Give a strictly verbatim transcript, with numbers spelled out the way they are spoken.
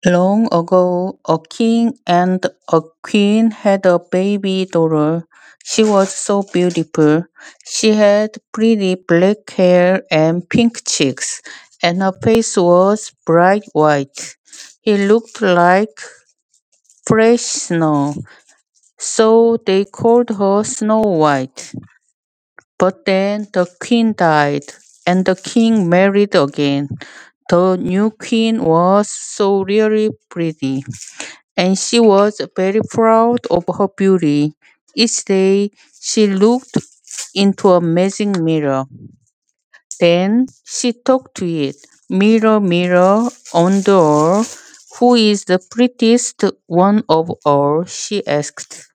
Long ago, a king and a queen had a baby daughter. She was so beautiful. She had pretty black hair and pink cheeks, and her face was bright white. He looked like fresh snow, so they called her Snow White. But then the queen died, and the king married again. The new queen was so really pretty, and she was very proud of her beauty. Each day she looked into a magic mirror. Then she talked to it. Mirror, mirror on the wall, who is the prettiest one of all? She asked.